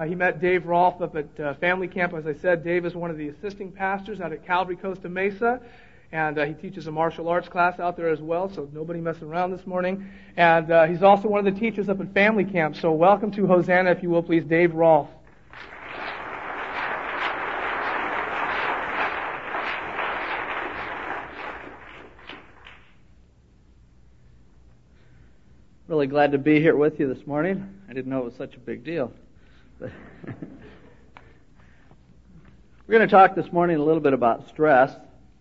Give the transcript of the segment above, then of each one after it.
He met Dave Rolfe up at Family Camp. As I said, Dave is one of the assisting pastors out at Calvary Costa Mesa, and he teaches a martial arts class out there as well, so nobody messing around this morning. And he's also one of the teachers up at Family Camp. So welcome to Hosanna, if you will, please, Dave Rolfe. Really glad to be here with you this morning. I didn't know it was such a big deal. We're going to talk this morning a little bit about stress.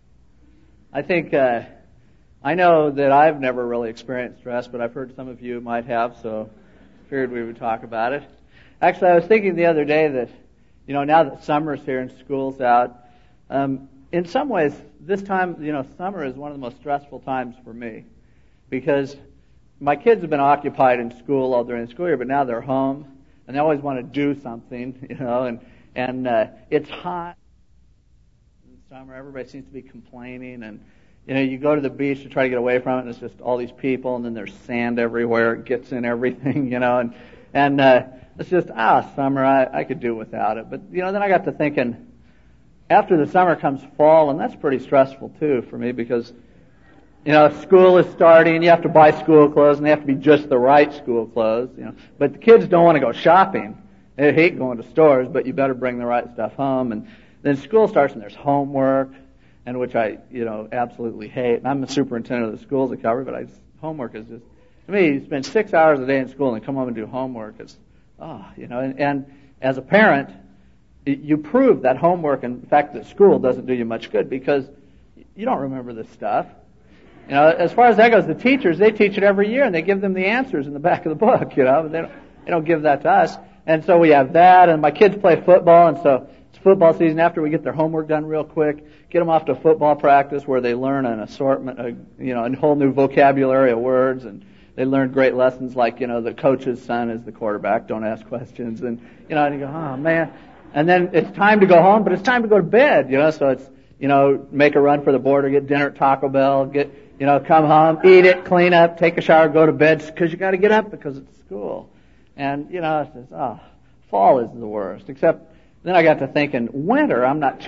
I think, I know that I've never really experienced stress, but I've heard some of you might have, so figured we would talk about it. Actually, I was thinking the other day that, now that summer's here and school's out, in some ways, this time, summer is one of the most stressful times for me, because my kids have been occupied in school all during the school year, but now they're home, and they always want to do something, and it's hot in summer. Everybody seems to be complaining, and, you go to the beach to try to get away from it, and it's just all these people, and then there's sand everywhere. It gets in everything, and it's just, summer, I could do without it. But, then I got to thinking, after the summer comes fall, and that's pretty stressful, too, for me, because school is starting, you have to buy school clothes, and they have to be just the right school clothes, But the kids don't want to go shopping. They hate going to stores, but you better bring the right stuff home. And then school starts, and there's homework, and which I, absolutely hate. And I'm the superintendent of the schools at Calvary, but homework is just, to me, you spend 6 hours a day in school and come home and do homework. It's, and as a parent, you prove that homework, and the fact that school doesn't do you much good, because you don't remember this stuff. As far as that goes, the teachers, they teach it every year, and they give them the answers in the back of the book, but they don't give that to us. And so we have that, and my kids play football, and so it's football season. After we get their homework done real quick, get them off to football practice where they learn an assortment, a whole new vocabulary of words, and they learn great lessons like, the coach's son is the quarterback, don't ask questions, and, and you go, oh man. And then it's time to go home, but it's time to go to bed, so it's, make a run for the border, get dinner at Taco Bell, come home, eat it, clean up, take a shower, go to bed, because you got to get up because it's school. And, it's just, fall is the worst. Except, then I got to thinking, winter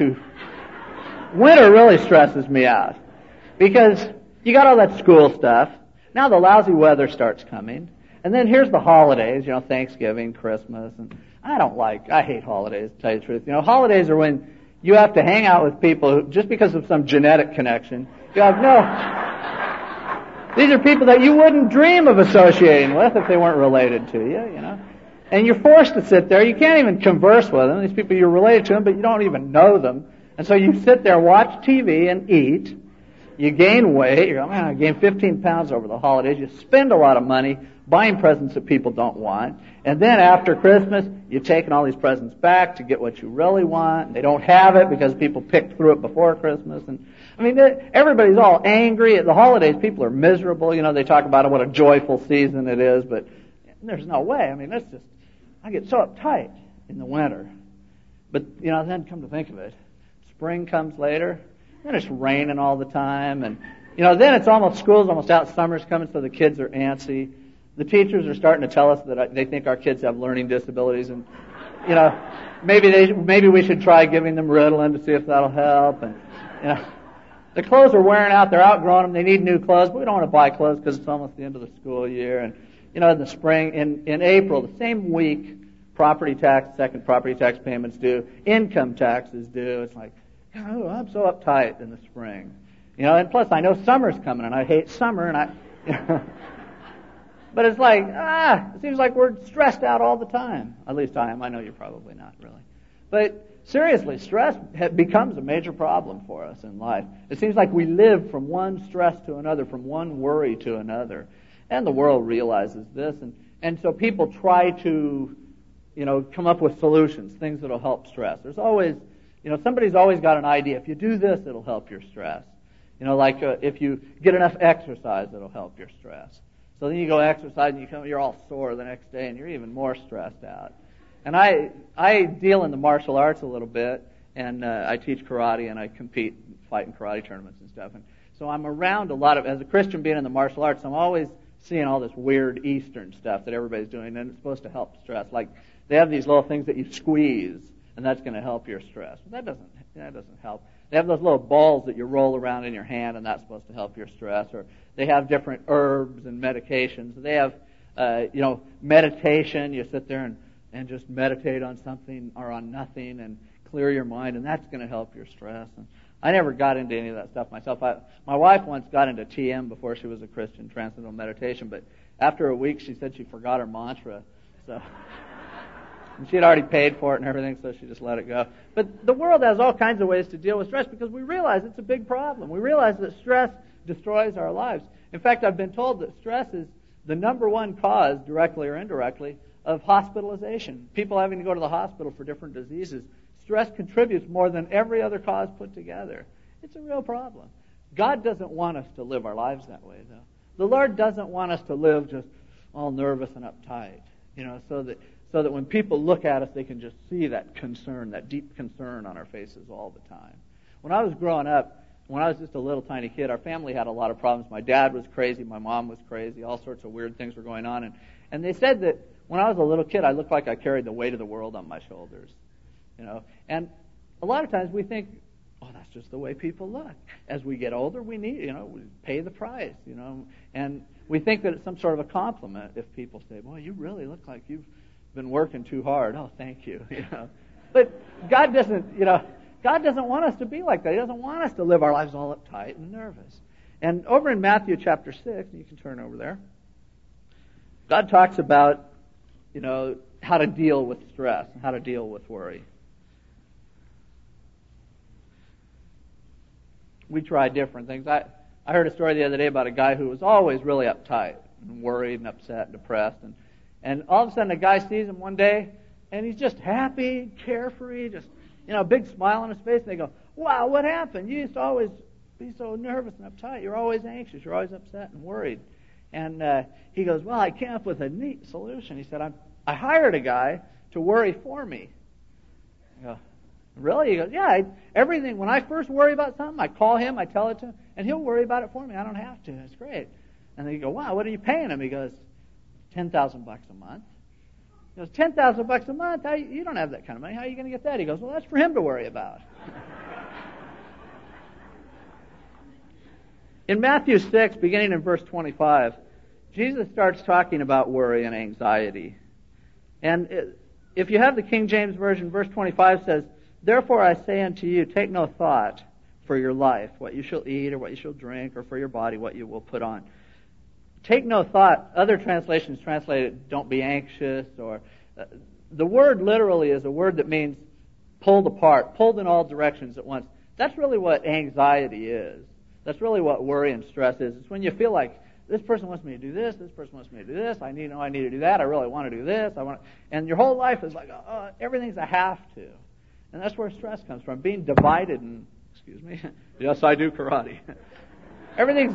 really stresses me out. Because you got all that school stuff. Now the lousy weather starts coming. And then here's the holidays, Thanksgiving, Christmas. And I hate holidays, to tell you the truth. Holidays are when you have to hang out with people who, just because of some genetic connection, these are people that you wouldn't dream of associating with if they weren't related to you, And you're forced to sit there. You can't even converse with them. These people, you're related to them, but you don't even know them. And so you sit there, watch TV, and eat. You gain weight. You're going, I gained 15 pounds over the holidays. You spend a lot of money buying presents that people don't want. And then after Christmas, you're taking all these presents back to get what you really want. And they don't have it because people picked through it before Christmas. And everybody's all angry. At the holidays, people are miserable. They talk about what a joyful season it is, but there's no way. I get so uptight in the winter. But, then come to think of it, spring comes later, then it's raining all the time, and, then it's school's almost out, summer's coming, so the kids are antsy. The teachers are starting to tell us that they think our kids have learning disabilities, and, maybe we should try giving them Ritalin to see if that'll help, and, the clothes are wearing out, they're outgrowing them, they need new clothes, but we don't want to buy clothes because it's almost the end of the school year, and, in the spring, in April, the same week, second property tax payments due, income tax is due. It's like, I'm so uptight in the spring. And plus I know summer's coming, and I hate summer, and but it's like, it seems like we're stressed out all the time. At least I am. I know you're probably not, really. But seriously, stress becomes a major problem for us in life. It seems like we live from one stress to another, from one worry to another. And the world realizes this, and so people try to, come up with solutions, things that'll help stress. There's always, somebody's always got an idea. If you do this, it'll help your stress. If you get enough exercise, it'll help your stress. So then you go exercise and you're all sore the next day and you're even more stressed out. And I deal in the martial arts a little bit, and I teach karate and I fight in karate tournaments and stuff. And so I'm around a lot of, as a Christian being in the martial arts, I'm always seeing all this weird Eastern stuff that everybody's doing, and it's supposed to help stress. Like, they have these little things that you squeeze, and that's going to help your stress. That doesn't help. They have those little balls that you roll around in your hand, and that's supposed to help your stress. Or they have different herbs and medications. They have, meditation. You sit there and just meditate on something or on nothing and clear your mind, and that's going to help your stress. And I never got into any of that stuff myself. My wife once got into TM before she was a Christian, Transcendental Meditation, but after a week she said she forgot her mantra. So and she had already paid for it and everything, so she just let it go. But the world has all kinds of ways to deal with stress because we realize it's a big problem. We realize that stress destroys our lives. In fact, I've been told that stress is the number one cause, directly or indirectly, of hospitalization. People having to go to the hospital for different diseases. Stress contributes more than every other cause put together. It's a real problem. God doesn't want us to live our lives that way, though. The Lord doesn't want us to live just all nervous and uptight, so that when people look at us, they can just see that concern, that deep concern on our faces all the time. When I was growing up, when I was just a little tiny kid, our family had a lot of problems. My dad was crazy, my mom was crazy, all sorts of weird things were going on. And they said that when I was a little kid, I looked like I carried the weight of the world on my shoulders. And a lot of times we think, oh, that's just the way people look. As we get older, we need, we pay the price, and we think that it's some sort of a compliment if people say, boy, you really look like you've been working too hard. Oh, thank you, But God doesn't want us to be like that. He doesn't want us to live our lives all uptight and nervous. And over in Matthew chapter 6, and you can turn over there, God talks about, how to deal with stress and how to deal with worry. We try different things. I heard a story the other day about a guy who was always really uptight and worried and upset and depressed. And all of a sudden a guy sees him one day and he's just happy, carefree, just, a big smile on his face. And they go, wow, what happened? You used to always be so nervous and uptight. You're always anxious. You're always upset and worried. And he goes, well, I came up with a neat solution. He said, I hired a guy to worry for me. I go, really? He goes, yeah, everything. When I first worry about something, I call him, I tell it to him, and he'll worry about it for me. I don't have to. It's great. And then you go, wow, what are you paying him? He goes, $10,000 a month. He goes, $10,000 a month? You don't have that kind of money. How are you going to get that? He goes, well, that's for him to worry about. In Matthew 6, beginning in verse 25, Jesus starts talking about worry and anxiety. And if you have the King James Version, verse 25 says, therefore I say unto you, take no thought for your life, what you shall eat or what you shall drink, or for your body, what you will put on. Take no thought. Other translations translate it, don't be anxious, or the word literally is a word that means pulled apart, pulled in all directions at once. That's really what anxiety is. That's really what worry and stress is. It's when you feel like this person wants me to do this person wants me to do this, I need to do that, I really want to do this, and your whole life is like, everything's a have to. And that's where stress comes from, being divided and, excuse me, yes, I do karate. Everything's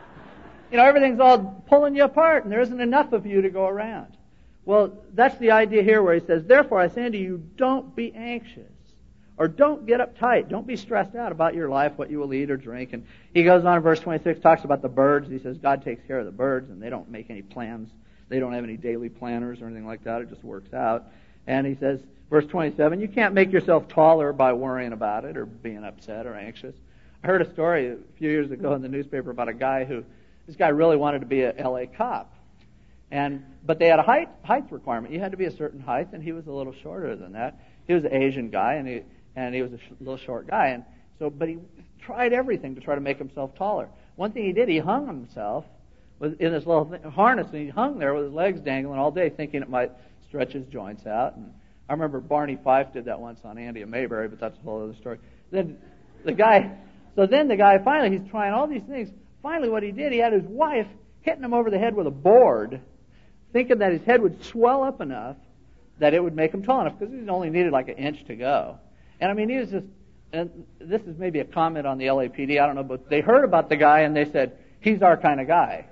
all pulling you apart, and there isn't enough of you to go around. Well, that's the idea here where he says, therefore I say unto you, don't be anxious, or don't get uptight. Don't be stressed out about your life, what you will eat or drink. And he goes on in verse 26, talks about the birds. He says God takes care of the birds, and they don't make any plans. They don't have any daily planners or anything like that. It just works out. And he says, verse 27, you can't make yourself taller by worrying about it or being upset or anxious. I heard a story a few years ago in the newspaper about a guy this guy really wanted to be a L.A. cop. But they had a height requirement. You had to be a certain height, and he was a little shorter than that. He was an Asian guy, and he was a little short guy. But he tried everything to try to make himself taller. One thing he did, he hung himself in this little harness, and he hung there with his legs dangling all day, thinking it might stretch his joints out. And I remember Barney Fife did that once on Andy and Mayberry, but that's a whole other story. Then the guy finally, he's trying all these things. Finally, what he did, he had his wife hitting him over the head with a board, thinking that his head would swell up enough that it would make him tall enough, because he only needed like an inch to go. And I mean, he was just, and this is maybe a comment on the LAPD, I don't know, but they heard about the guy and they said, he's our kind of guy,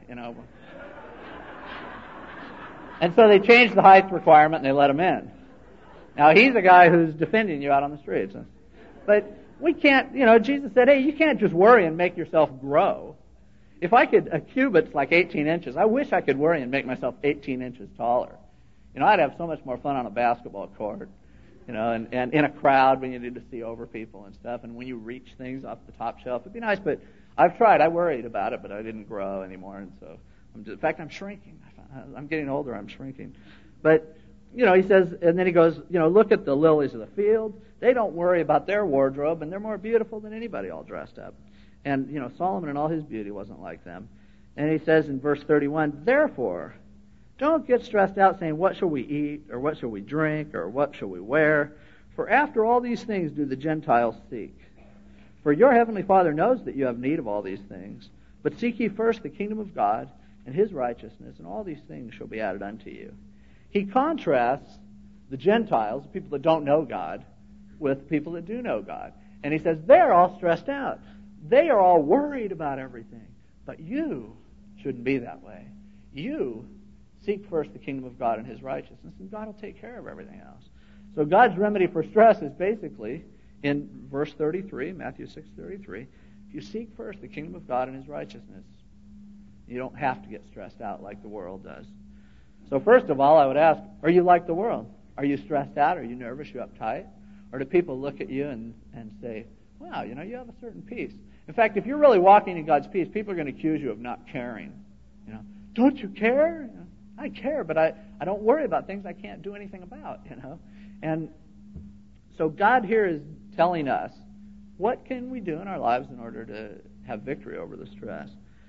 And so they changed the height requirement and they let him in. Now he's a guy who's defending you out on the streets. But we can't, Jesus said, hey, you can't just worry and make yourself grow. If a cubit's like 18 inches, I wish I could worry and make myself 18 inches taller. I'd have so much more fun on a basketball court, and in a crowd when you need to see over people and stuff, and when you reach things off the top shelf. It'd be nice, but I've tried. I worried about it, but I didn't grow anymore, and so in fact, I'm shrinking. I'm getting older. I'm shrinking. But, he says, and then he goes, look at the lilies of the field. They don't worry about their wardrobe, and they're more beautiful than anybody all dressed up. And, Solomon in all his beauty wasn't like them. And he says in verse 31, therefore, don't get stressed out saying, what shall we eat, or what shall we drink, or what shall we wear? For after all these things do the Gentiles seek. For your heavenly Father knows that you have need of all these things. But seek ye first the kingdom of God and his righteousness, and all these things shall be added unto you. He contrasts the Gentiles, the people that don't know God, with people that do know God. And he says, they're all stressed out. They are all worried about everything. But you shouldn't be that way. You seek first the kingdom of God and his righteousness, and God will take care of everything else. So God's remedy for stress is basically in verse 33, Matthew 6:33. If you seek first the kingdom of God and his righteousness, you don't have to get stressed out like the world does. So first of all, I would ask, are you like the world? Are you stressed out? Are you nervous? Are you uptight? Or do people look at you and say, wow, you have a certain peace? In fact, if you're really walking in God's peace, people are going to accuse you of not caring. Don't you care? I care, but I don't worry about things I can't do anything about, And so God here is telling us, what can we do in our lives in order to have victory over the stress?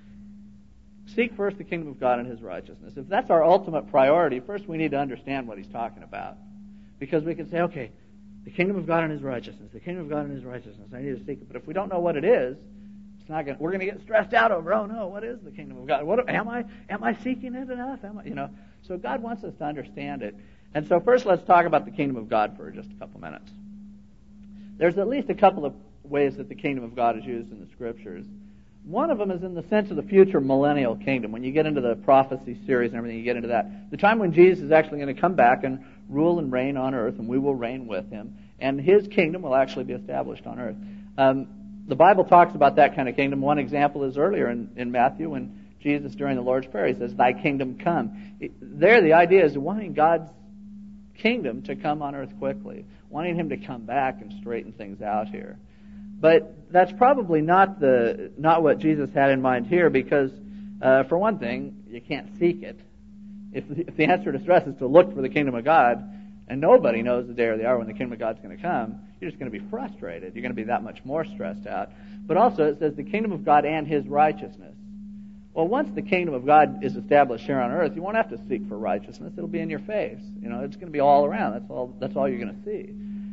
Seek first the kingdom of God and his righteousness. If that's our ultimate priority, first we need to understand what he's talking about. Because we can say, okay, the kingdom of God and his righteousness, the kingdom of God and his righteousness, I need to seek it. But if we don't know what it is, we're going to get stressed out over, oh no, what is the kingdom of God? Am I seeking it enough? So God wants us to understand it. And so first let's talk about the kingdom of God for just a couple minutes. There's at least a couple of ways that the kingdom of God is used in the scriptures. One of them is in the sense of the future millennial kingdom. When you get into the prophecy series and everything, you get into that. The time when Jesus is actually going to come back and rule and reign on earth, and we will reign with him. And his kingdom will actually be established on earth. The Bible talks about that kind of kingdom. One example is earlier in Matthew when Jesus, during the Lord's Prayer, he says, thy kingdom come. There the idea is wanting God's kingdom to come on earth quickly, wanting him to come back and straighten things out here. But that's probably not what Jesus had in mind here, because for one thing, you can't seek it. If the answer to stress is to look for the kingdom of God, and nobody knows the day or the hour when the kingdom of God's going to come, you're just going to be frustrated. You're going to be that much more stressed out. But also it says the kingdom of God and his righteousness. Well, once the kingdom of God is established here on earth, you won't have to seek for righteousness. It'll be in your face. It's going to be all around. That's all you're going to see.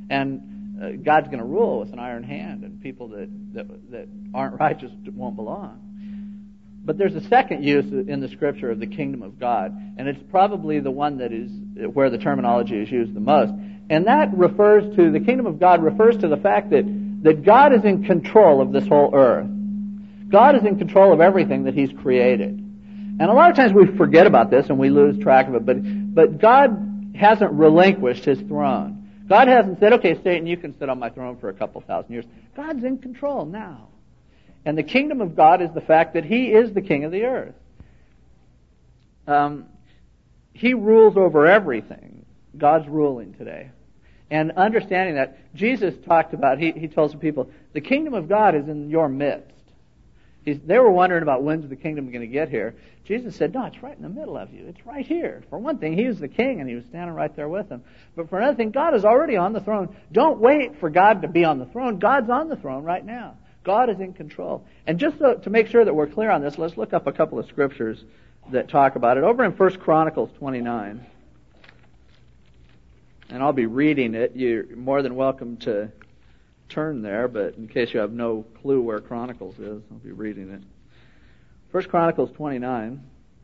And God's going to rule with an iron hand, and people that aren't righteous won't belong. But there's a second use in the scripture of the kingdom of God, and it's probably the one that is where the terminology is used the most. And that refers to, the kingdom of God refers to the fact that God is in control of this whole earth. God is in control of everything that he's created. And a lot of times we forget about this and we lose track of it, but God hasn't relinquished his throne. God hasn't said, okay, Satan, you can sit on my throne for a couple thousand years. God's in control now. And the kingdom of God is the fact that he is the king of the earth. He rules over everything. God's ruling today. And understanding that, Jesus talked about, he told some people, the kingdom of God is in your midst. They were wondering about when's the kingdom going to get here. Jesus said, no, it's right in the middle of you. It's right here. For one thing, he was the king and he was standing right there with them. But for another thing, God is already on the throne. Don't wait for God to be on the throne. God's on the throne right now. God is in control. And just to make sure that we're clear on this, let's look up a couple of scriptures that talk about it. Over in 1 Chronicles 29, and I'll be reading it. You're more than welcome to turn there, but in case you have no clue where Chronicles is, I'll be reading it. 1 Chronicles 29.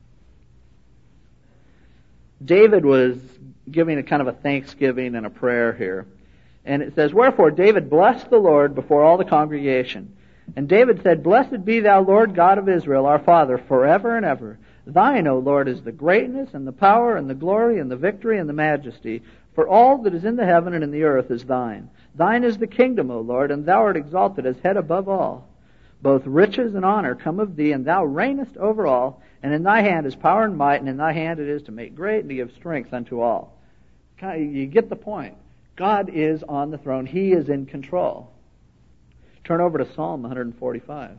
David was giving a kind of a thanksgiving and a prayer here. And it says, wherefore David blessed the Lord before all the congregation. And David said, blessed be thou, Lord God of Israel, our Father, forever and ever. Thine, O Lord, is the greatness and the power and the glory and the victory and the majesty. For all that is in the heaven and in the earth is thine. Thine is the kingdom, O Lord, and thou art exalted as head above all. Both riches and honor come of thee, and thou reignest over all. And in thy hand is power and might, and in thy hand it is to make great and to give strength unto all. You get the point. God is on the throne. He is in control. Turn over to Psalm 145.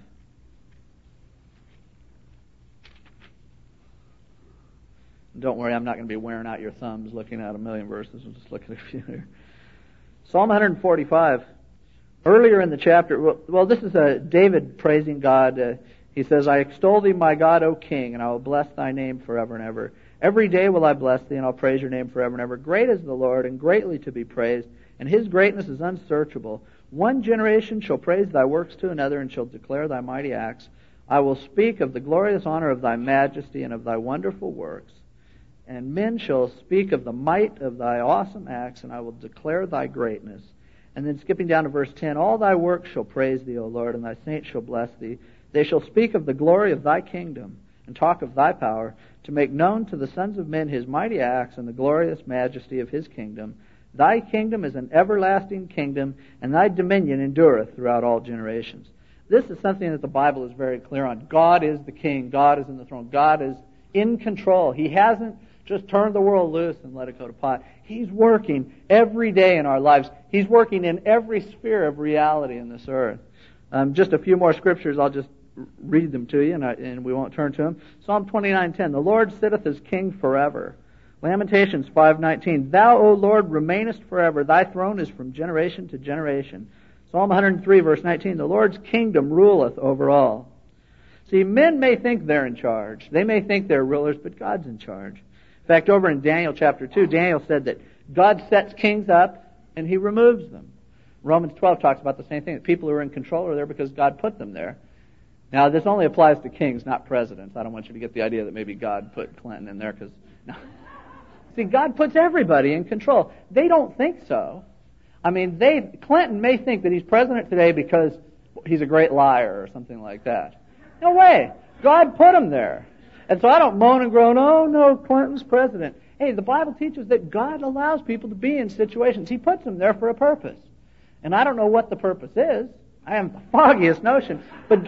Don't worry, I'm not going to be wearing out your thumbs looking at a million verses. We'll just look at a few here. Psalm 145. Earlier in the chapter, well, this is David praising God. He says, I extol thee, my God, O King, and I will bless thy name forever and ever. Every day will I bless thee, and I'll praise your name forever and ever. Great is the Lord, and greatly to be praised, and his greatness is unsearchable. One generation shall praise thy works to another, and shall declare thy mighty acts. I will speak of the glorious honor of thy majesty and of thy wonderful works. And men shall speak of the might of thy awesome acts, and I will declare thy greatness. And then skipping down to verse 10, all thy works shall praise thee, O Lord, and thy saints shall bless thee. They shall speak of the glory of thy kingdom, and talk of thy power, to make known to the sons of men his mighty acts and the glorious majesty of his kingdom. Thy kingdom is an everlasting kingdom, and thy dominion endureth throughout all generations. This is something that the Bible is very clear on. God is the king. God is in the throne. God is in control. He hasn't just turned the world loose and let it go to pot. He's working every day in our lives. He's working in every sphere of reality in this earth. Just a few more scriptures. I'll just read them to you, and we won't turn to them. Psalm 29:10. The Lord sitteth as king forever. Lamentations 5:19. Thou, O Lord, remainest forever. Thy throne is from generation to generation. Psalm 103, verse 19. The Lord's kingdom ruleth over all. See, men may think they're in charge. They may think they're rulers, but God's in charge. In fact, over in Daniel chapter 2, Daniel said that God sets kings up and he removes them. Romans 12 talks about the same thing. That people who are in control are there because God put them there. Now, this only applies to kings, not presidents. I don't want you to get the idea that maybe God put Clinton in there because... No. See, God puts everybody in control. They don't think so. I mean, Clinton may think that he's president today because he's a great liar or something like that. No way. God put him there. And so I don't moan and groan, oh no, Clinton's president. Hey, the Bible teaches that God allows people to be in situations. He puts them there for a purpose. And I don't know what the purpose is. I have the foggiest notion. But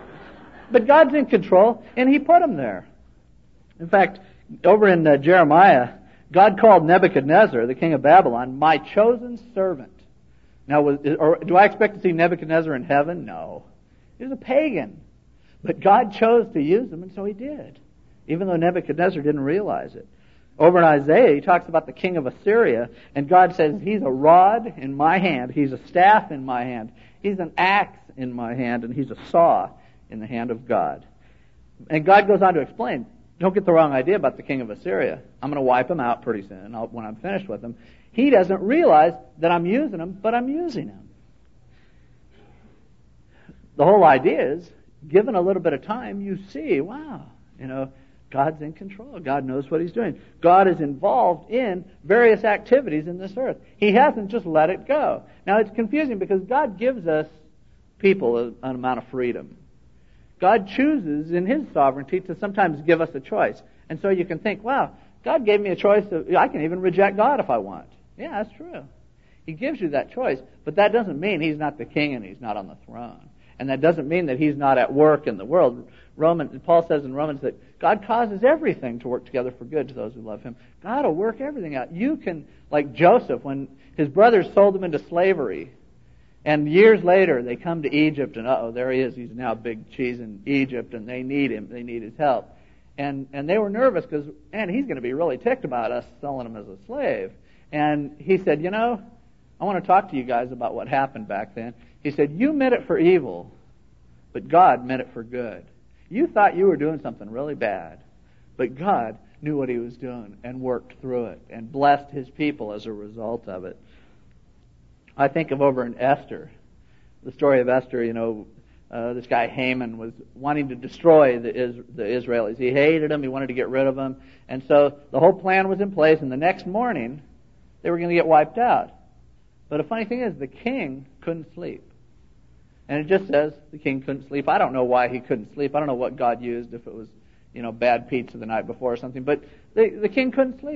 God's in control, and He put them there. In fact, over in Jeremiah, God called Nebuchadnezzar, the king of Babylon, my chosen servant. Now, do I expect to see Nebuchadnezzar in heaven? No. He was a pagan. But God chose to use him, and so He did. Even though Nebuchadnezzar didn't realize it. Over in Isaiah, he talks about the king of Assyria, and God says, he's a rod in my hand, he's a staff in my hand, he's an axe in my hand, and he's a saw in the hand of God. And God goes on to explain, don't get the wrong idea about the king of Assyria. I'm going to wipe him out pretty soon when I'm finished with him. He doesn't realize that I'm using him, but I'm using him. The whole idea is, given a little bit of time, you see, wow, God's in control. God knows what He's doing. God is involved in various activities in this earth. He hasn't just let it go. Now, it's confusing because God gives us people an amount of freedom. God chooses in His sovereignty to sometimes give us a choice. And so you can think, wow, God gave me a choice. I can even reject God if I want. Yeah, that's true. He gives you that choice. But that doesn't mean He's not the king and He's not on the throne. And that doesn't mean that He's not at work in the world. Paul says in Romans that God causes everything to work together for good to those who love Him. God will work everything out. You can, like Joseph, when his brothers sold him into slavery, and years later they come to Egypt, and there he is. He's now big cheese in Egypt, and they need him. They need his help. And they were nervous because, man, he's going to be really ticked about us selling him as a slave. And he said, I want to talk to you guys about what happened back then. He said, you meant it for evil, but God meant it for good. You thought you were doing something really bad, but God knew what He was doing and worked through it and blessed His people as a result of it. I think of over in Esther, the story of Esther, this guy Haman was wanting to destroy the Israelis. He hated them. He wanted to get rid of them. And so the whole plan was in place, and the next morning they were going to get wiped out. But the funny thing is, the king couldn't sleep. And it just says the king couldn't sleep. I don't know why he couldn't sleep. I don't know what God used, if it was, bad pizza the night before or something. But the king couldn't sleep.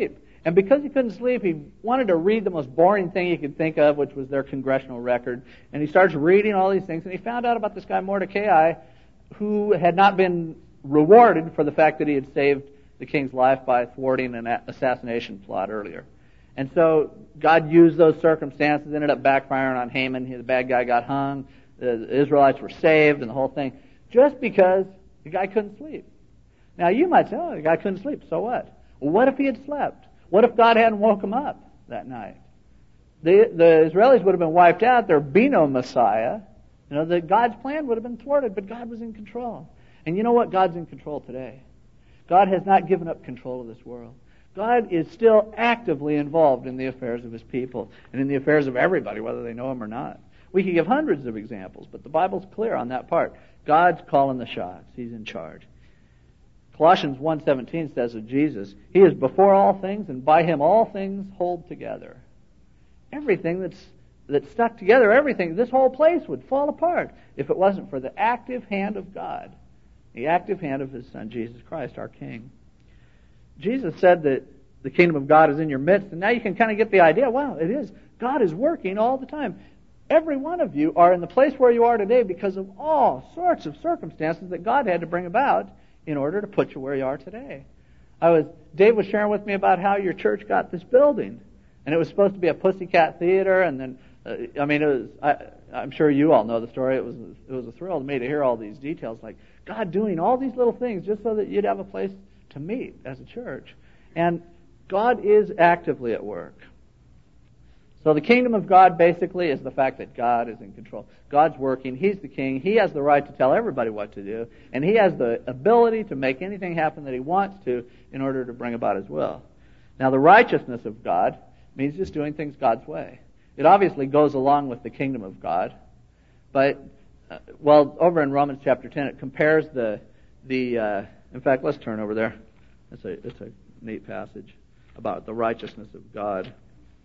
And because he couldn't sleep, he wanted to read the most boring thing he could think of, which was their congressional record. And he starts reading all these things, and he found out about this guy Mordecai, who had not been rewarded for the fact that he had saved the king's life by thwarting an assassination plot earlier. And so God used those circumstances, ended up backfiring on Haman. The bad guy got hung. The Israelites were saved and the whole thing, just because the guy couldn't sleep. Now you might say, oh, the guy couldn't sleep, so what? Well, what if he had slept? What if God hadn't woke him up that night? The Israelis would have been wiped out. There'd be no Messiah. God's plan would have been thwarted, but God was in control. And you know what? God's in control today. God has not given up control of this world. God is still actively involved in the affairs of His people and in the affairs of everybody, whether they know Him or not. We could give hundreds of examples, but the Bible's clear on that part. God's calling the shots. He's in charge. Colossians 1:17 says of Jesus, He is before all things, and by Him all things hold together. Everything that's stuck together, everything, this whole place would fall apart if it wasn't for the active hand of God, the active hand of His Son, Jesus Christ, our King. Jesus said that the kingdom of God is in your midst, and now you can kind of get the idea, wow, it is. God is working all the time. Every one of you are in the place where you are today because of all sorts of circumstances that God had to bring about in order to put you where you are today. Dave was sharing with me about how your church got this building, and it was supposed to be a Pussycat Theater, and then I'm sure you all know the story. It was a thrill to me to hear all these details, like God doing all these little things just so that you'd have a place to meet as a church. And God is actively at work. So the kingdom of God basically is the fact that God is in control. God's working. He's the king. He has the right to tell everybody what to do. And He has the ability to make anything happen that He wants to in order to bring about His will. Now the righteousness of God means just doing things God's way. It obviously goes along with the kingdom of God. But, over in Romans chapter 10, it compares in fact, let's turn over there. It's a neat passage about the righteousness of God.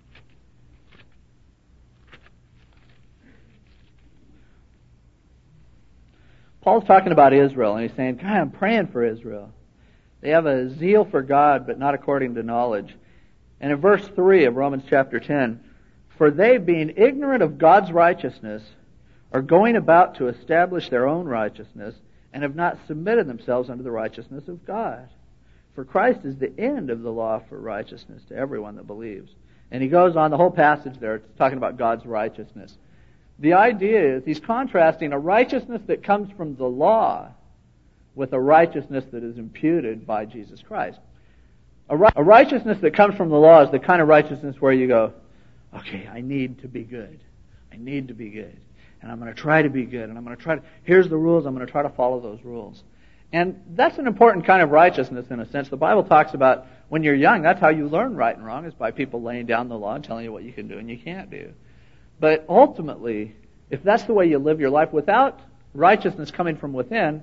Paul's talking about Israel, and he's saying, God, I'm praying for Israel. They have a zeal for God, but not according to knowledge. And in verse 3 of Romans chapter 10, for they, being ignorant of God's righteousness, are going about to establish their own righteousness, and have not submitted themselves unto the righteousness of God. For Christ is the end of the law for righteousness to everyone that believes. And he goes on, the whole passage there, it's talking about God's righteousness. The idea is he's contrasting a righteousness that comes from the law with a righteousness that is imputed by Jesus Christ. A righteousness that comes from the law is the kind of righteousness where you go, okay, I need to be good. I need to be good. And I'm going to try to be good. And I'm going to try to, here's the rules, I'm going to try to follow those rules. And that's an important kind of righteousness in a sense. The Bible talks about when you're young, that's how you learn right and wrong, is by people laying down the law and telling you what you can do and you can't do. But ultimately, if that's the way you live your life without righteousness coming from within,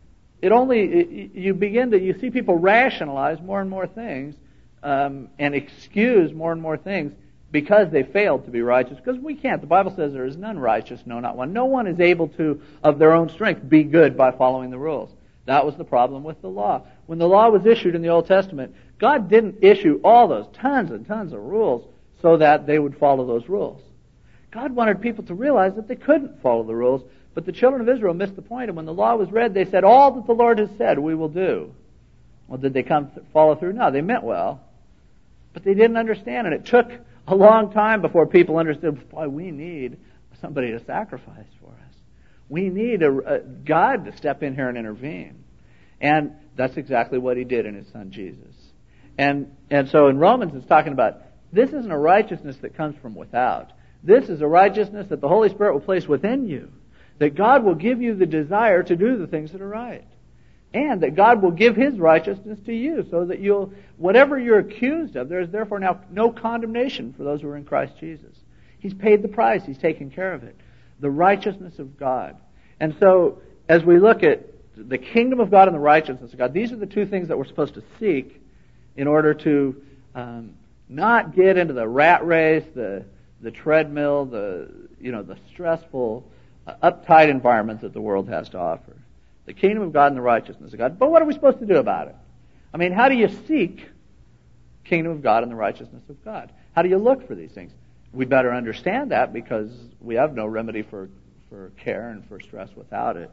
you see people rationalize more and more things and excuse more and more things because they failed to be righteous. Because we can't. The Bible says there is none righteous, no, not one. No one is able to, of their own strength, be good by following the rules. That was the problem with the law. When the law was issued in the Old Testament, God didn't issue all those tons and tons of rules so that they would follow those rules. God wanted people to realize that they couldn't follow the rules, but the children of Israel missed the point, and when the law was read, they said, all that the Lord has said, we will do. Well, did they follow through? No, they meant well, but they didn't understand, and it took a long time before people understood, boy, we need somebody to sacrifice for us. We need a God to step in here and intervene. And that's exactly what He did in His Son Jesus. And so in Romans it's talking about, this isn't a righteousness that comes from without. This is a righteousness that the Holy Spirit will place within you. That God will give you the desire to do the things that are right. And that God will give His righteousness to you so that whatever you're accused of, there is therefore now no condemnation for those who are in Christ Jesus. He's paid the price. He's taken care of it. The righteousness of God. And so, as we look at the kingdom of God and the righteousness of God, these are the two things that we're supposed to seek in order to not get into the rat race, the treadmill, the stressful, uptight environment that the world has to offer. The kingdom of God and the righteousness of God. But what are we supposed to do about it? I mean, how do you seek kingdom of God and the righteousness of God. How do you look for these things? We better understand that because we have no remedy for care and for stress without it.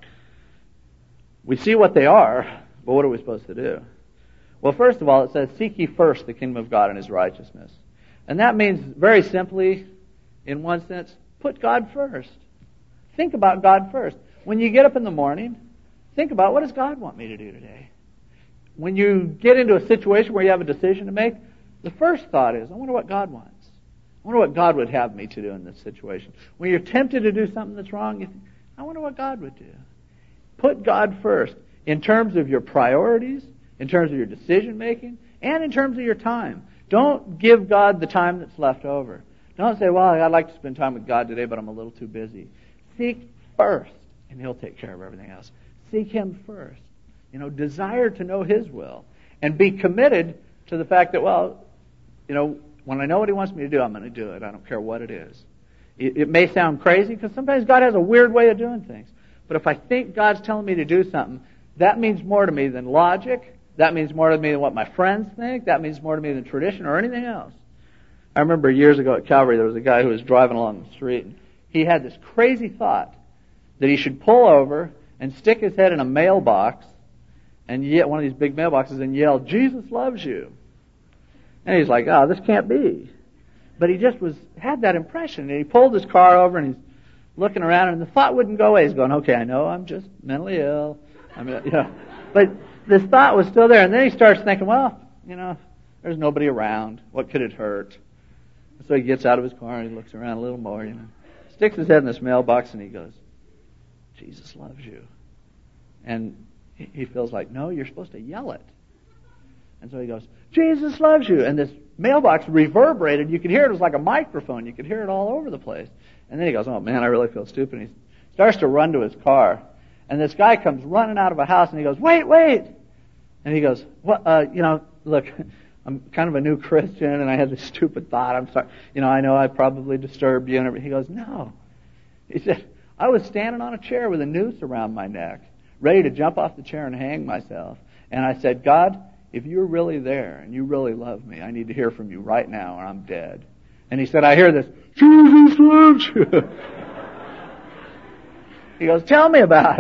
We see what they are, but what are we supposed to do? Well, first of all, it says, seek ye first the kingdom of God and His righteousness. And that means, very simply, in one sense, put God first. Think about God first. When you get up in the morning, think about, what does God want me to do today? When you get into a situation where you have a decision to make, the first thought is, I wonder what God wants. I wonder what God would have me to do in this situation. When you're tempted to do something that's wrong, you think, I wonder what God would do. Put God first in terms of your priorities, in terms of your decision making, and in terms of your time. Don't give God the time that's left over. Don't say, well, I'd like to spend time with God today, but I'm a little too busy. Seek first, and He'll take care of everything else. Seek Him first. Desire to know His will. And be committed to the fact that, when I know what He wants me to do, I'm going to do it. I don't care what it is. It may sound crazy, because sometimes God has a weird way of doing things. But if I think God's telling me to do something, that means more to me than logic. That means more to me than what my friends think. That means more to me than tradition or anything else. I remember years ago at Calvary, there was a guy who was driving along the street, and he had this crazy thought that he should pull over and stick his head in a mailbox, and yet one of these big mailboxes, and yell, Jesus loves you. And he's like, oh, this can't be. But he just had that impression, and he pulled his car over, and he's looking around, and the thought wouldn't go away. He's going, okay, I know I'm just mentally ill. But this thought was still there. And then he starts thinking, there's nobody around. What could it hurt? So he gets out of his car and he looks around a little more, sticks his head in this mailbox, and he goes, Jesus loves you. And he feels like, no, you're supposed to yell it. And so he goes, Jesus loves you. And this mailbox reverberated. You could hear it. It was like a microphone. You could hear it all over the place. And then he goes, oh man, I really feel stupid. And he starts to run to his car. And this guy comes running out of a house, and he goes, wait. And he goes, what, look, I'm kind of a new Christian, and I had this stupid thought. I'm sorry. I know I probably disturbed you and everything. He goes, no. He said, I was standing on a chair with a noose around my neck, ready to jump off the chair and hang myself. And I said, God, if you're really there and you really love me, I need to hear from you right now or I'm dead. And he said, I hear this, Jesus loves you. He goes, tell me about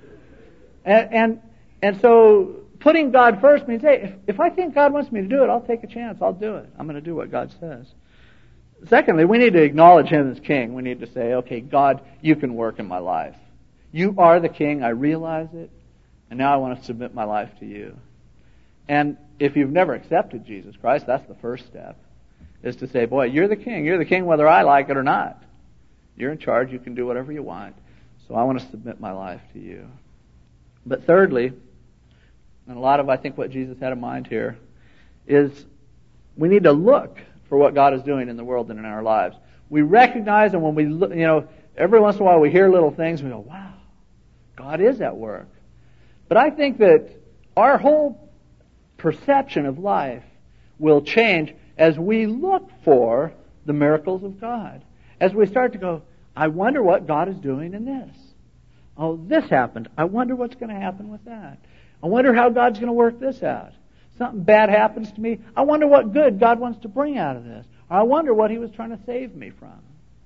it. And so putting God first means, hey, if I think God wants me to do it, I'll take a chance. I'll do it. I'm going to do what God says. Secondly, we need to acknowledge Him as King. We need to say, okay, God, you can work in my life. You are the King. I realize it. And now I want to submit my life to you. And if you've never accepted Jesus Christ, that's the first step, is to say, boy, you're the King. You're the King whether I like it or not. You're in charge. You can do whatever you want. So I want to submit my life to you. But thirdly, and a lot of, I think, what Jesus had in mind here, is we need to look for what God is doing in the world and in our lives. We recognize, and when we look, every once in a while we hear little things, we go, wow, God is at work. But I think that our whole perception of life will change as we look for the miracles of God. As we start to go, I wonder what God is doing in this. Oh, this happened. I wonder what's going to happen with that. I wonder how God's going to work this out. Something bad happens to me. I wonder what good God wants to bring out of this. Or I wonder what He was trying to save me from.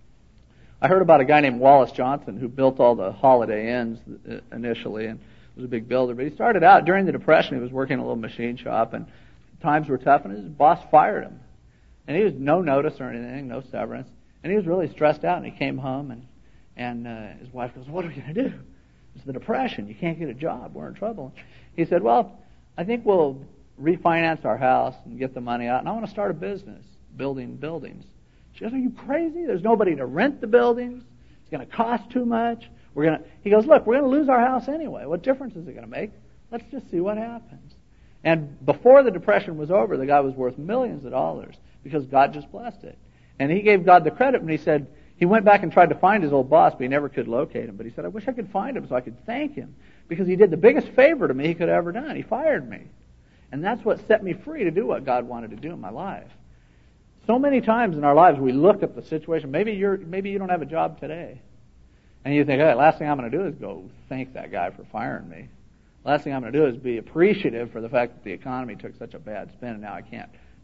I heard about a guy named Wallace Johnson who built all the Holiday Inns initially and was a big builder. But he started out during the Depression. He was working in a little machine shop, and times were tough, and his boss fired him. And he was no notice or anything, no severance. And he was really stressed out, and he came home, and his wife goes, what are we going to do? It's the Depression. You can't get a job. We're in trouble. He said, well, I think we'll refinance our house and get the money out, and I want to start a business building buildings. She goes, are you crazy? There's nobody to rent the buildings. It's going to cost too much. He goes, look, we're going to lose our house anyway. What difference is it going to make? Let's just see what happens. And before the Depression was over, the guy was worth millions of dollars because God just blessed it. And he gave God the credit when he said, he went back and tried to find his old boss, but he never could locate him. But he said, I wish I could find him so I could thank him because he did the biggest favor to me he could have ever done. He fired me. And that's what set me free to do what God wanted to do in my life. So many times in our lives we look at the situation. Maybe you don't have a job today. And you think, hey, last thing I'm going to do is go thank that guy for firing me. Last thing I'm going to do is be appreciative for the fact that the economy took such a bad spin and now I can't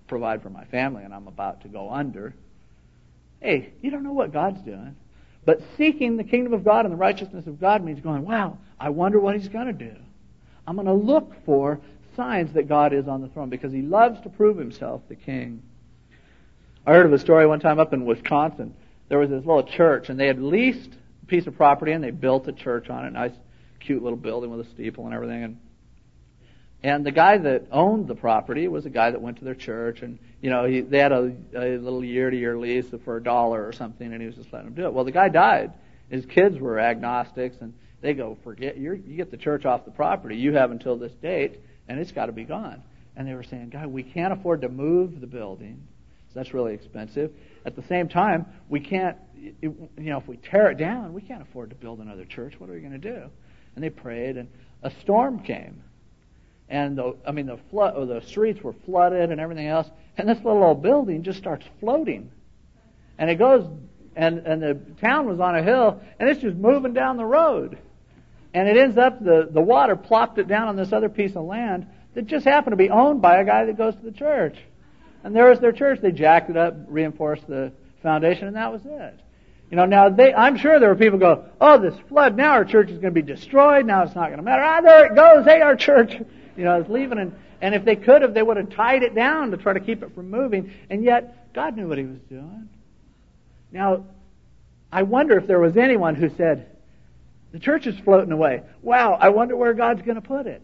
provide for my family and I'm about to go under. Hey, you don't know what God's doing. But seeking the kingdom of God and the righteousness of God means going, wow, I wonder what He's going to do. I'm going to look for signs that God is on the throne because He loves to prove Himself the King. I heard of a story one time up in Wisconsin. There was this little church and they had leased a piece of property and they built a church on it. Nice, cute little building with a steeple and everything. And the guy that owned the property was a guy that went to their church, and they had a little year-to-year lease for $1 or something, and he was just letting them do it. Well, the guy died. His kids were agnostics, and they go, forget you get the church off the property. You have until this date, and it's got to be gone. And they were saying, God, we can't afford to move the building, so that's really expensive. At the same time, we can't, if we tear it down, we can't afford to build another church. What are we going to do? And they prayed, and a storm came. And the streets were flooded and everything else. And this little old building just starts floating. And it goes, and the town was on a hill, and it's just moving down the road. And it ends up, the water plopped it down on this other piece of land that just happened to be owned by a guy that goes to the church. And there was their church. They jacked it up, reinforced the foundation, and that was it. I'm sure there were people who go, oh, this flood, now our church is going to be destroyed, now it's not going to matter. There it goes, hey, our church. It's leaving, and if they could have, they would have tied it down to try to keep it from moving, and yet God knew what He was doing. Now, I wonder if there was anyone who said, the church is floating away. Wow, I wonder where God's going to put it.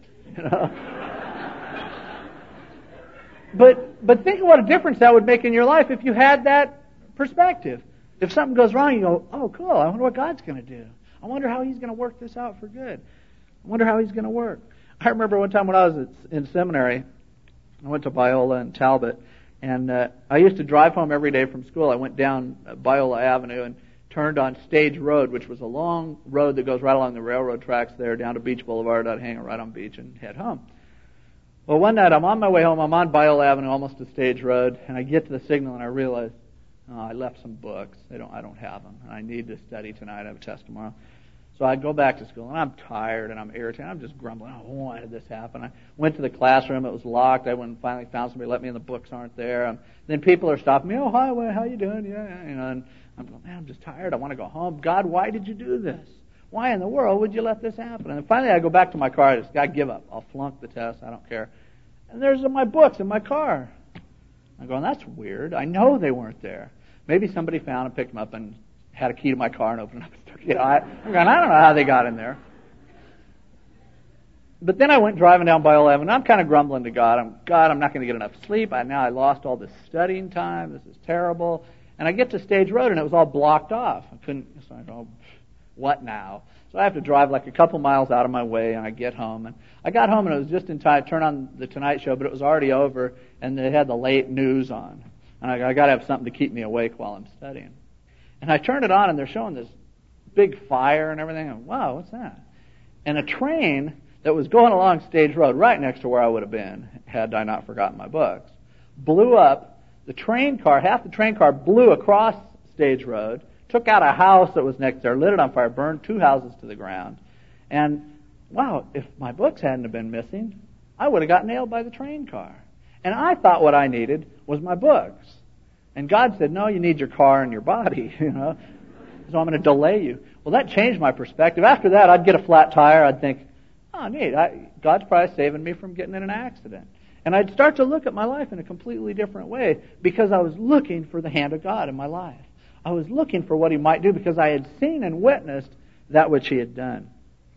But think of what a difference that would make in your life if you had that perspective. If something goes wrong, you go, oh, cool, I wonder what God's going to do. I wonder how He's going to work this out for good. I wonder how He's going to work. I remember one time when I was in seminary, I went to Biola and Talbot, and I used to drive home every day from school. I went down Biola Avenue and turned on Stage Road, which was a long road that goes right along the railroad tracks there down to Beach Boulevard. I'd hang right on beach and head home. Well, one night I'm on my way home. I'm on Biola Avenue, almost to Stage Road, and I get to the signal and I realize, I left some books. I don't have them, and I need to study tonight. I have a test tomorrow. So I go back to school, and I'm tired, and I'm irritated. I'm just grumbling. Oh, why did this happen? I went to the classroom. It was locked. I went and finally found somebody let me in. The books aren't there. Then people are stopping me. Oh, hi, how you doing? Yeah. And I'm going, man, I'm just tired. I want to go home. God, why did you do this? Why in the world would you let this happen? And then finally I go back to my car. I just, I give up. I'll flunk the test. I don't care. And there's my books in my car. I'm going, that's weird. I know they weren't there. Maybe somebody found and picked them up and had a key to my car and opened it up. I'm going, I don't know how they got in there. But then I went driving down Biola Avenue, and I'm kind of grumbling to God. I'm not going to get enough sleep. Now I lost all this studying time. This is terrible. And I get to Stage Road, and it was all blocked off. I couldn't, so I go, what now? So I have to drive like a couple miles out of my way, and I get home. And I got home, and it was just in time to turn on the Tonight Show, but it was already over, and they had the late news on. And I got to have something to keep me awake while I'm studying. And I turned it on, and they're showing this big fire and everything. And wow, what's that? And a train that was going along Stage Road, right next to where I would have been, had I not forgotten my books, blew up. The train car, half the train car blew across Stage Road, took out a house that was next there, lit it on fire, burned 2 houses to the ground. And wow, if my books hadn't have been missing, I would have got nailed by the train car. And I thought what I needed was my books. And God said, no, you need your car and your body, So I'm going to delay you. Well, that changed my perspective. After that, I'd get a flat tire. I'd think, oh, neat. God's probably saving me from getting in an accident. And I'd start to look at my life in a completely different way because I was looking for the hand of God in my life. I was looking for what He might do because I had seen and witnessed that which He had done.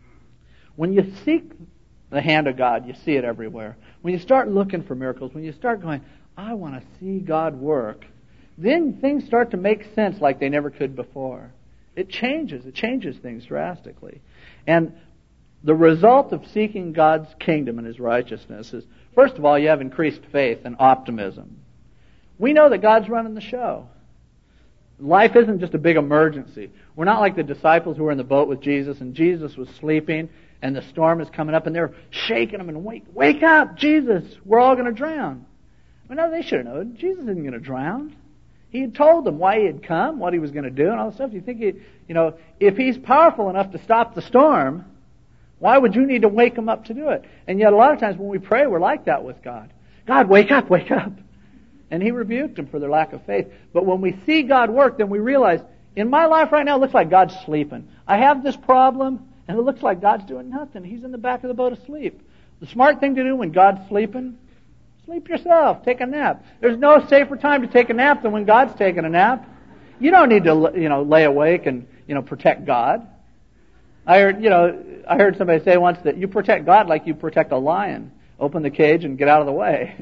When you seek the hand of God, you see it everywhere. When you start looking for miracles, when you start going, I want to see God work, then things start to make sense like they never could before. It changes things drastically. And the result of seeking God's kingdom and His righteousness is, first of all, you have increased faith and optimism. We know that God's running the show. Life isn't just a big emergency. We're not like the disciples who were in the boat with Jesus and Jesus was sleeping and the storm is coming up and they're shaking him and wake up, Jesus, we're all going to drown. Well, no, they should have known. Jesus isn't going to drown. He had told them why He had come, what He was going to do, and all this stuff. You think, if He's powerful enough to stop the storm, why would you need to wake Him up to do it? And yet a lot of times when we pray, we're like that with God. God, wake up, wake up. And He rebuked them for their lack of faith. But when we see God work, then we realize, in my life right now, it looks like God's sleeping. I have this problem, and it looks like God's doing nothing. He's in the back of the boat asleep. The smart thing to do when God's sleeping, sleep yourself. Take a nap. There's no safer time to take a nap than when God's taking a nap. You don't need to, lay awake and, protect God. I heard somebody say once that you protect God like you protect a lion. Open the cage and get out of the way.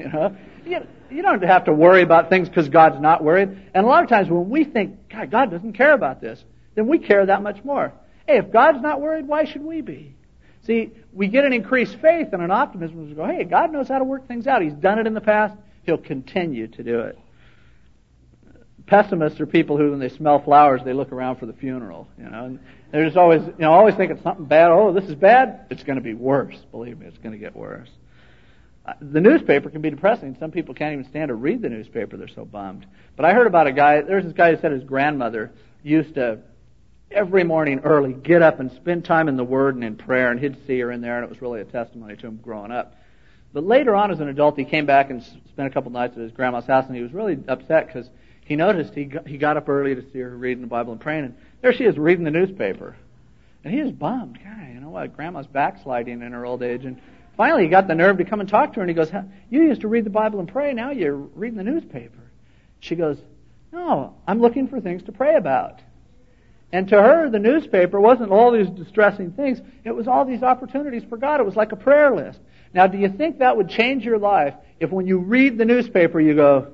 You don't have to worry about things because God's not worried. And a lot of times when we think, God doesn't care about this, then we care that much more. Hey, if God's not worried, why should we be? See, we get an increased faith and an optimism as we go, hey, God knows how to work things out. He's done it in the past. He'll continue to do it. Pessimists are people who, when they smell flowers, they look around for the funeral. And they're just always thinking something bad. Oh, this is bad. It's going to be worse. Believe me, it's going to get worse. The newspaper can be depressing. Some people can't even stand to read the newspaper. They're so bummed. But I heard about a guy. There's this guy who said his grandmother used to, every morning early, get up and spend time in the Word and in prayer, and he'd see her in there, and it was really a testimony to him growing up. But later on as an adult, he came back and spent a couple nights at his grandma's house, and he was really upset because he noticed he got up early to see her reading the Bible and praying, and there she is reading the newspaper. And he was bummed. God, you know what? Grandma's backsliding in her old age. And finally he got the nerve to come and talk to her, and he goes, you used to read the Bible and pray, now you're reading the newspaper. She goes, no, I'm looking for things to pray about. And to her, the newspaper wasn't all these distressing things. It was all these opportunities for God. It was like a prayer list. Now, do you think that would change your life if when you read the newspaper you go,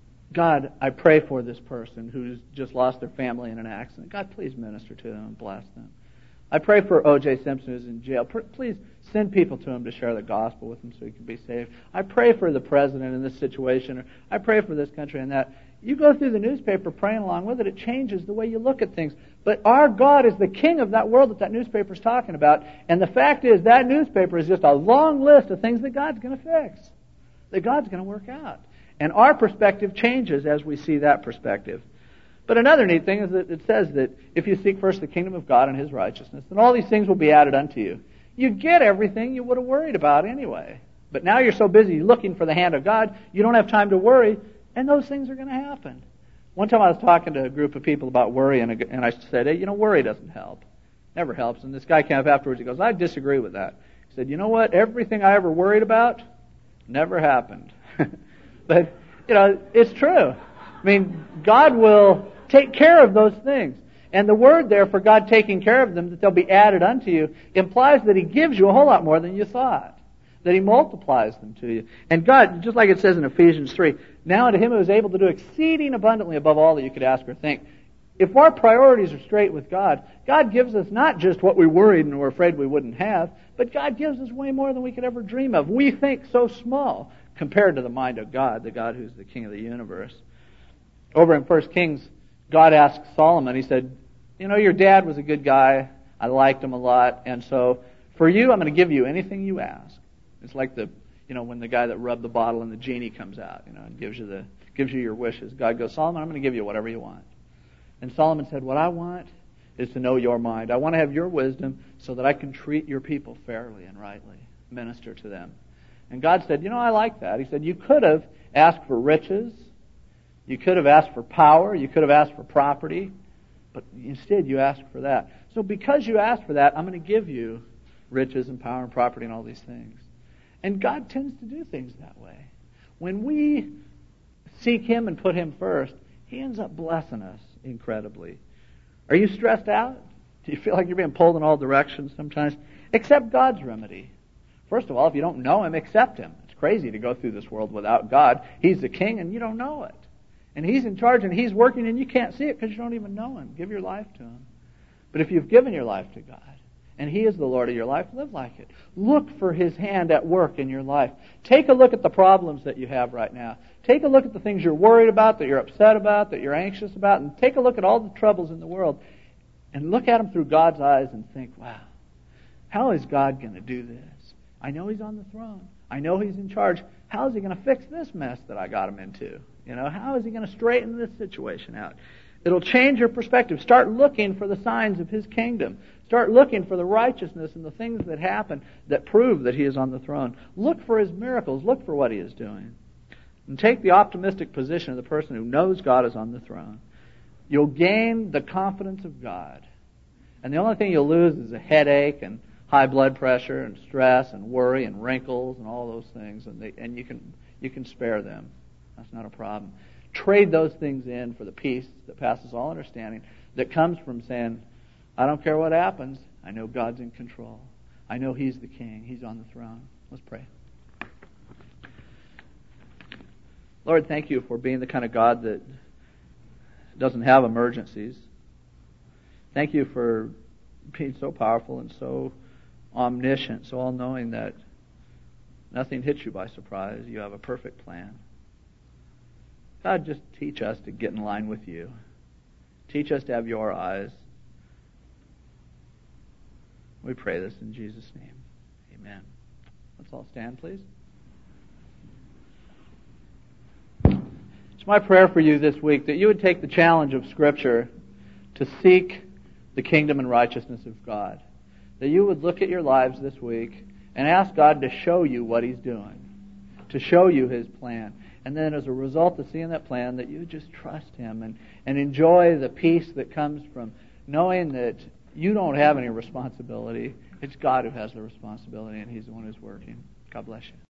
God, I pray for this person who's just lost their family in an accident. God, please minister to them and bless them. I pray for O.J. Simpson who's in jail. Please send people to him to share the gospel with him so he can be saved. I pray for the president in this situation. Or I pray for this country and that. You go through the newspaper praying along with it, it changes the way you look at things. But our God is the king of that world that newspaper is talking about. And the fact is that newspaper is just a long list of things that God's going to fix, that God's going to work out. And our perspective changes as we see that perspective. But another neat thing is that it says that if you seek first the kingdom of God and His righteousness, then all these things will be added unto you. You get everything you would have worried about anyway. But now you're so busy looking for the hand of God, you don't have time to worry, and those things are going to happen. One time I was talking to a group of people about worry, and I said, hey, worry doesn't help. Never helps. And this guy came up afterwards, he goes, I disagree with that. He said, you know what? Everything I ever worried about never happened. But, it's true. I mean, God will take care of those things. And the word there for God taking care of them, that they'll be added unto you, implies that He gives you a whole lot more than you thought. That He multiplies them to you. And God, just like it says in Ephesians 3, now unto Him who is able to do exceeding abundantly above all that you could ask or think. If our priorities are straight with God, God gives us not just what we worried and were afraid we wouldn't have, but God gives us way more than we could ever dream of. We think so small compared to the mind of God, the God who's the King of the universe. Over in 1 Kings, God asked Solomon, He said, your dad was a good guy. I liked him a lot. And so for you, I'm going to give you anything you ask. It's like when the guy that rubbed the bottle and the genie comes out, and gives you your wishes. God goes, Solomon, I'm going to give you whatever you want. And Solomon said, what I want is to know your mind. I want to have your wisdom so that I can treat your people fairly and rightly, minister to them. And God said, I like that. He said, you could have asked for riches. You could have asked for power. You could have asked for property. But instead, you asked for that. So because you asked for that, I'm going to give you riches and power and property and all these things. And God tends to do things that way. When we seek Him and put Him first, He ends up blessing us incredibly. Are you stressed out? Do you feel like you're being pulled in all directions sometimes? Accept God's remedy. First of all, if you don't know Him, accept Him. It's crazy to go through this world without God. He's the King and you don't know it. And He's in charge and He's working and you can't see it because you don't even know Him. Give your life to Him. But if you've given your life to God and He is the Lord of your life, live like it. Look for His hand at work in your life. Take a look at the problems that you have right now. Take a look at the things you're worried about, that you're upset about, that you're anxious about, and take a look at all the troubles in the world and look at them through God's eyes and think, wow, how is God going to do this? I know He's on the throne. I know He's in charge. How is He going to fix this mess that I got Him into? How is He going to straighten this situation out? It'll change your perspective. Start looking for the signs of His kingdom. Start looking for the righteousness and the things that happen that prove that He is on the throne. Look for His miracles. Look for what He is doing. and take the optimistic position of the person who knows God is on the throne, you'll gain the confidence of God. And the only thing you'll lose is a headache and high blood pressure and stress and worry and wrinkles and all those things. And you can spare them. That's not a problem. Trade those things in for the peace that passes all understanding that comes from saying, I don't care what happens. I know God's in control. I know He's the King. He's on the throne. Let's pray. Lord, thank you for being the kind of God that doesn't have emergencies. Thank you for being so powerful and so omniscient, so all-knowing that nothing hits you by surprise. You have a perfect plan. God, just teach us to get in line with you. Teach us to have your eyes. We pray this in Jesus' name. Amen. Let's all stand, please. It's my prayer for you this week that you would take the challenge of Scripture to seek the kingdom and righteousness of God. That you would look at your lives this week and ask God to show you what He's doing, to show you His plan. And then as a result of seeing that plan, that you just trust Him and enjoy the peace that comes from knowing that you don't have any responsibility. It's God who has the responsibility, and He's the one who's working. God bless you.